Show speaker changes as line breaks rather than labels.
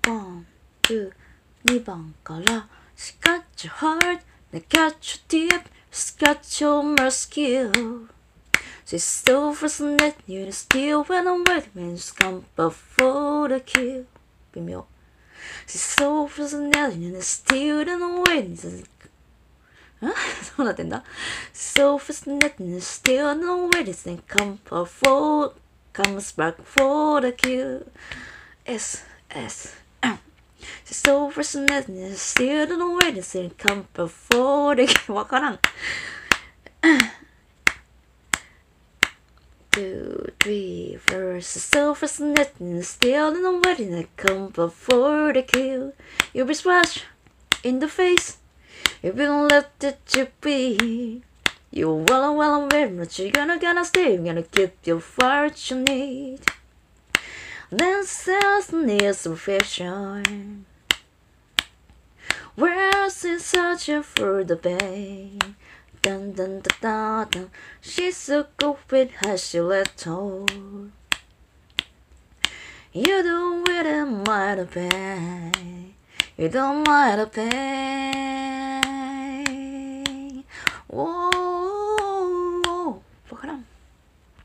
1, 2, 2番から Scratch your heart, they catch you deep, scratch your muscle. She's so fascinating, you're still when I'm waiting when she's come before the kill. 微妙。She's so fascinating, you're still when I'm waiting. どうなってんだ So fascinating, you're still when I'm waiting. Then come before, comes back for the kill. S, S. She's so fascinating, you're still when I'm waiting. Then come before the kill. わからん。2, 3, verse so fascinating, still in the wedding that come before the kill. You'll be splashed in the face if you don't let it to be. You well aware that you're gonna stay, you're gonna keep your what you need. Then self needs perfection. Where's in such a for the pain? Dun dun dun dun dun. She's so good with how she let go. You don't really mind the pain. You don't mind the pain.